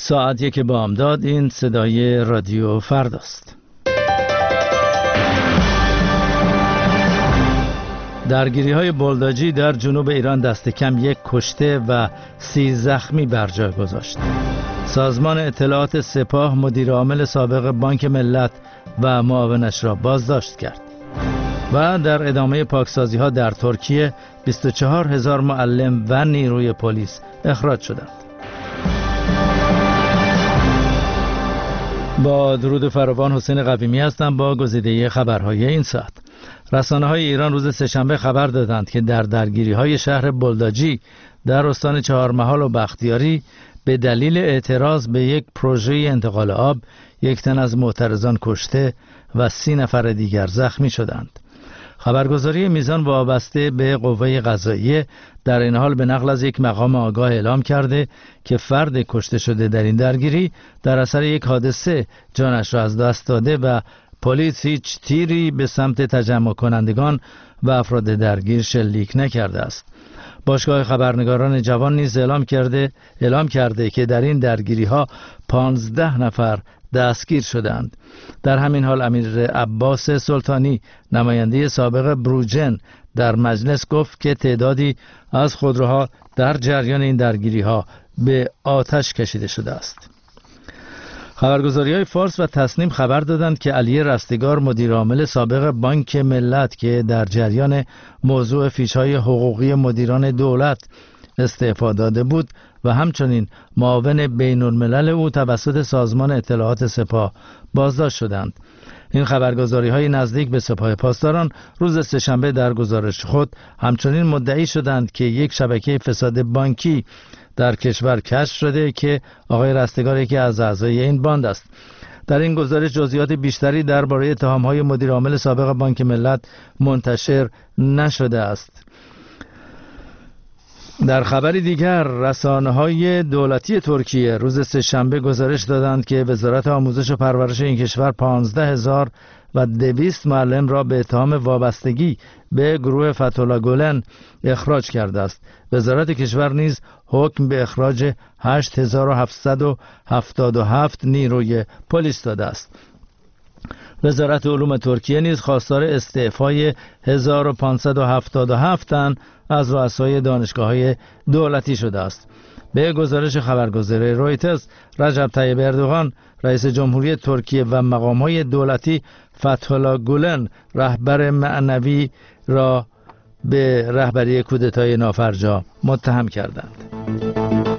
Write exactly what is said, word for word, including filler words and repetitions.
ساعت یک بامداد. این صدای رادیو فرداست. درگیری های بولداجی در جنوب ایران دست کم یک کشته و سی زخمی بر جای گذاشت. سازمان اطلاعات سپاه مدیر عامل سابق بانک ملت و معاونش را بازداشت کرد. و در ادامه پاکسازی ها در ترکیه بیست و چهار هزار معلم و نیروی پلیس اخراج شدند. با درود فراوان، حسین قویمی هستم با گزیده خبرهای این ساعت. رسانه‌های ایران روز سه‌شنبه خبر دادند که در درگیری‌های شهر بولداجی در استان چهارمحال و بختیاری به دلیل اعتراض به یک پروژه انتقال آب یک تن از معترضان کشته و سی نفر دیگر زخمی شدند. خبرگزاری میزان وابسته به قوه قضاییه در این حال به نقل از یک مقام آگاه اعلام کرده که فرد کشته شده در این درگیری در اثر یک حادثه جانش را از دست داده و پلیس هیچ تیری به سمت تجمع کنندگان و افراد درگیر شلیک نکرده است. باشگاه خبرنگاران جوان نیز اعلام کرده اعلام کرده که در این درگیری ها پانزده نفر دستگیر شدند. در همین حال امیر عباس سلطانی نماینده سابق بروجن در مجلس گفت که تعدادی از خودروها در جریان این درگیری ها به آتش کشیده شده است. خبرگزاری‌های فارس و تسنیم خبر دادند که علی رستگار مدیر عامل سابق بانک ملت که در جریان موضوع فیش‌های حقوقی مدیران دولت استعفا داده بود و همچنین معاون بین‌الملل او توسط سازمان اطلاعات سپاه بازداشت شدند. این خبرگزاری‌های نزدیک به سپاه پاسداران روز سه‌شنبه در گزارش خود همچنین مدعی شدند که یک شبکه فساد بانکی در کشور کشف شده که آقای رستگار یکی از اعضای این باند است. در این گزارش جزئیات بیشتری درباره اتهام‌های مدیر عامل سابق بانک ملت منتشر نشده است. در خبری دیگر، رسانه‌های دولتی ترکیه روز سه‌شنبه گزارش دادند که وزارت آموزش و پرورش این کشور پانزده هزار و دویست معلم را به اتهام وابستگی به گروه فتح‌الله گلن اخراج کرده است. وزارت کشور نیز حکم به اخراج هشت هزار و هفتصد و هفتاد و هفت نیروی پلیس داده است. وزارت علوم ترکیه نیز خواستار استعفای هزار و پانصد و هفتاد و هفت تن از رؤسای دانشگاه‌های دولتی شده است. به گزارش خبرگزاری رویترز، رجب طیب اردوغان رئیس جمهوری ترکیه و مقام‌های دولتی فتح‌الله گولن رهبر معنوی را به رهبری کودتای نافرجا متهم کردند.